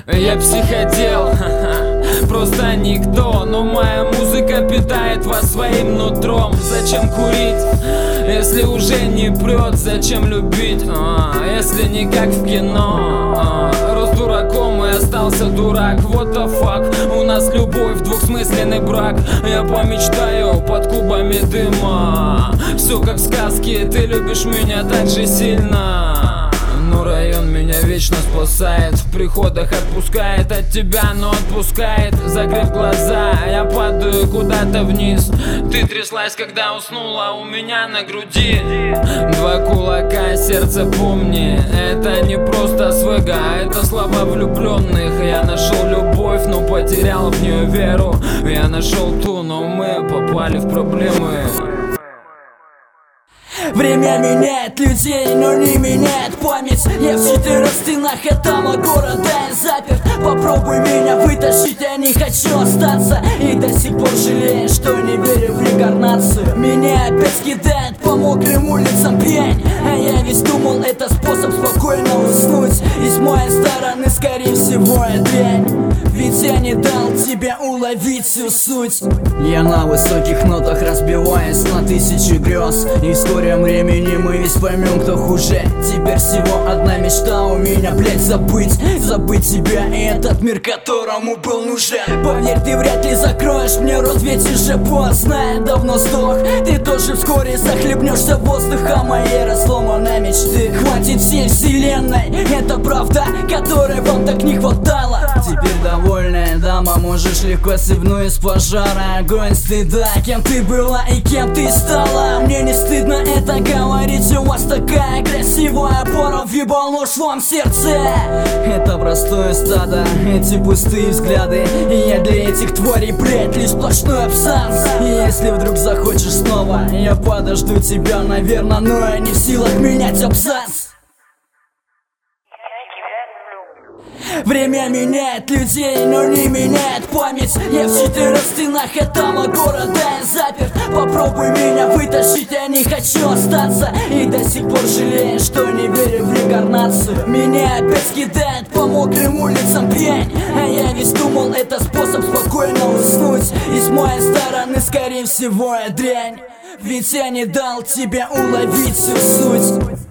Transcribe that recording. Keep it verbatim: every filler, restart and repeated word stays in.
Я психодел, просто никто. Но моя музыка питает вас своим нутром. Зачем курить, если уже не прет? Зачем любить, а, если не как в кино? а, Рос дураком и остался дурак. What the fuck? У нас любовь, двухсмысленный брак. Я помечтаю под кубами дыма. Все как в сказке, ты любишь меня так же сильно. Но район меня вечно спасает, в приходах отпускает от тебя, но отпускает. Закрыв глаза, я падаю куда-то вниз. Ты тряслась, когда уснула у меня на груди. Два кулака, сердце помни, это не просто свыга, это слова влюбленных. Я нашел любовь, но потерял в нее веру. Я нашел ту, но мы попали в проблемы. Время меняет людей, но не меняет память. Я в четырех стенах этого города я заперт. Попробуй меня вытащить, я не хочу остаться. И до сих пор жалею, что не верю в реинкарнацию. Меня опять кидает по мокрым улицам пьянь. А я весь думал, это способ спокойно уснуть. И с моей стороны, скорее всего, я дрянь. Ведь я не дал тебе уловить всю суть. Я на высоких нотах разбиваюсь на тысячи грез. И в скором времени мы весь поймем, кто хуже. Теперь всего одна мечта у меня, блять, забыть. Забыть тебя и этот мир, которому был нужен. Поверь, ты вряд ли закроешь мне рот, ведь уже поздно. Я давно сдох, ты тоже вскоре захлебнешься воздухом моей разломанной мечты. Хватит всей вселенной, это правда, которой вам так не хватало. Теперь довольная дама, можешь легко сыпну из пожара. Огонь стыда, кем ты была и кем ты стала. Мне не стыдно это говорить, у вас такая красивая пора. Въебал нож вам в сердце. Это простое стадо, эти пустые взгляды. И я для этих тварей, блять, лишь сплошной абзац. И если вдруг захочешь снова, я подожду тебя, наверное, но я не в силах менять абзац. Время меняет людей, но не меняет память. Я в четырех стенах этого города я заперт. Попробуй меня вытащить, я не хочу остаться. И до сих пор жалею, что не верю в реинкарнацию. Меня опять кидает по мокрым улицам пьянь. А я весь думал, это способ спокойно уснуть. И с моей стороны, скорее всего, я дрянь. Ведь я не дал тебе уловить всю суть.